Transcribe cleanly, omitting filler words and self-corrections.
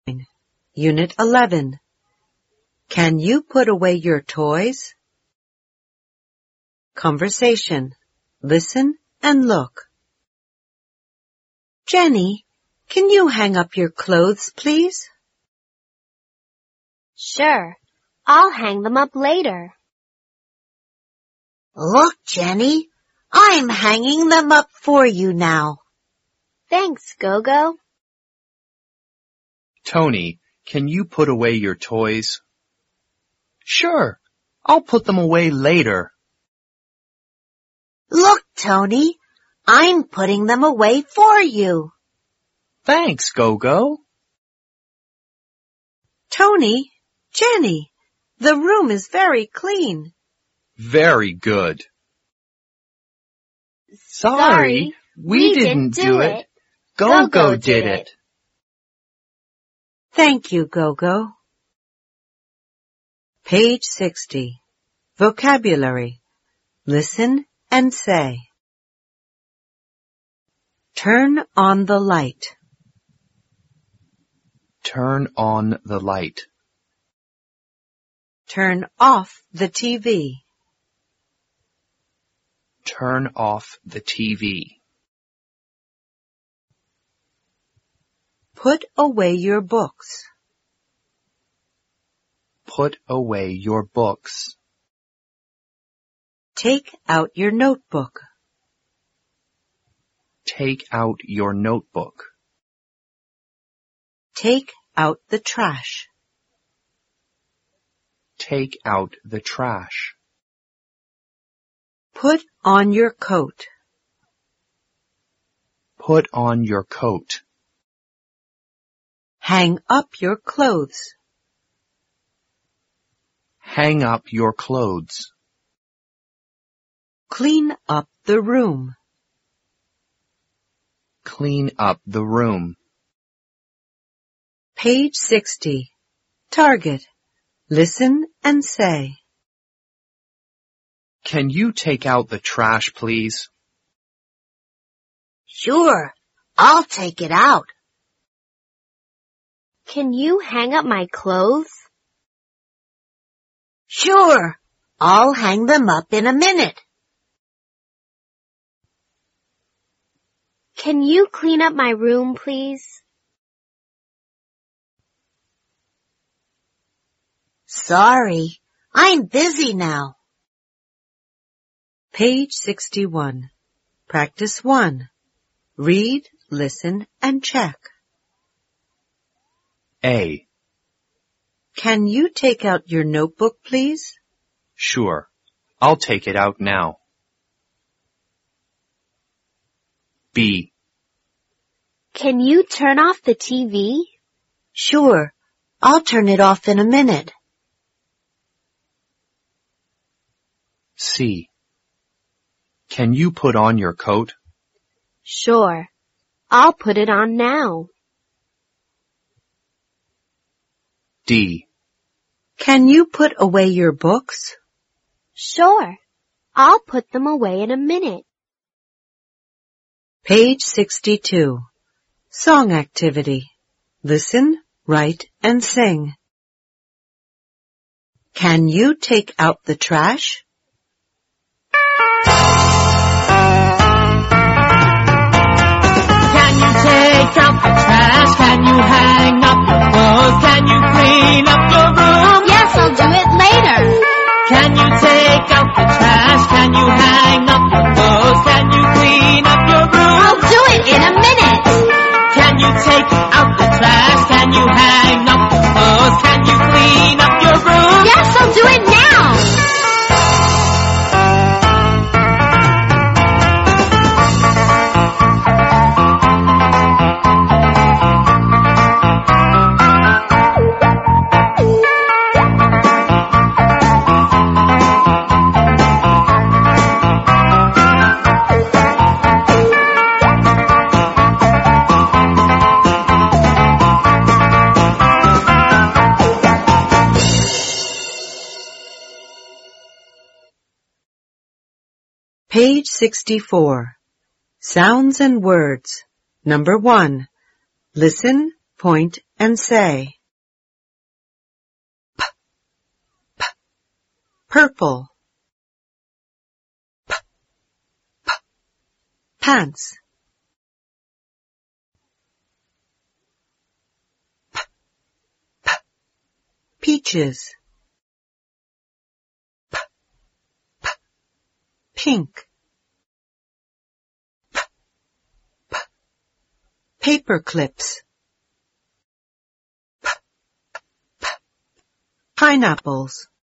Unit 11. Can you put away your toys? Conversation. Listen and look. Jenny, can you hang up your clothes, please? Sure. I'll hang them up later. Look, Jenny, I'm hanging them up for you now. Thanks, Gogo. Tony, can you put away your toys? Sure, I'll put them away later. Look, Tony, I'm putting them away for you. Thanks, Gogo. Tony, Jenny, the room is very clean. Very good. Sorry, we didn't do it. Gogo did it. Thank you, Gogo. Page 60. Vocabulary. Listen and say. Turn on the light. Turn on the light. Turn off the TV. Turn off the TV. Put away your books. Put away your books. Take out your notebook. Take out your notebook. Take out the trash. Take out the trash. Put on your coat. Put on your coat. Hang up your clothes. Hang up your clothes. Clean up the room. Clean up the room. Page 60. Target. Listen and say. Can you take out the trash, please? Sure, I'll take it out. Can you hang up my clothes? Sure, I'll hang them up in a minute. Can you clean up my room, please? Sorry, I'm busy now. Page 61. Practice 1. Read, listen, and check. A. Can you take out your notebook, please? Sure, I'll take it out now. B. Can you turn off the TV? Sure, I'll turn it off in a minute. C. Can you put on your coat? Sure. I'll put it on now. D. Can you put away your books? Sure. I'll put them away in a minute. Page 62. Song activity. Listen, write, and sing. Can you take out the trash? Can you take out the trash? Can you hang up your clothes? Can you clean up your room? Yes, I'll do it later. Can you take out the trash? Can you hang up your clothes? Can you clean up your room? I'll do it in a minute. Can you take out the trash? Can you hang up your clothes? Can you clean up your room? Yes, I'll do it now. Page 64. Sounds and words. Number 1. Listen, Point and say. Purple. Pants. Peaches. Pink. Paper clips. Pineapples.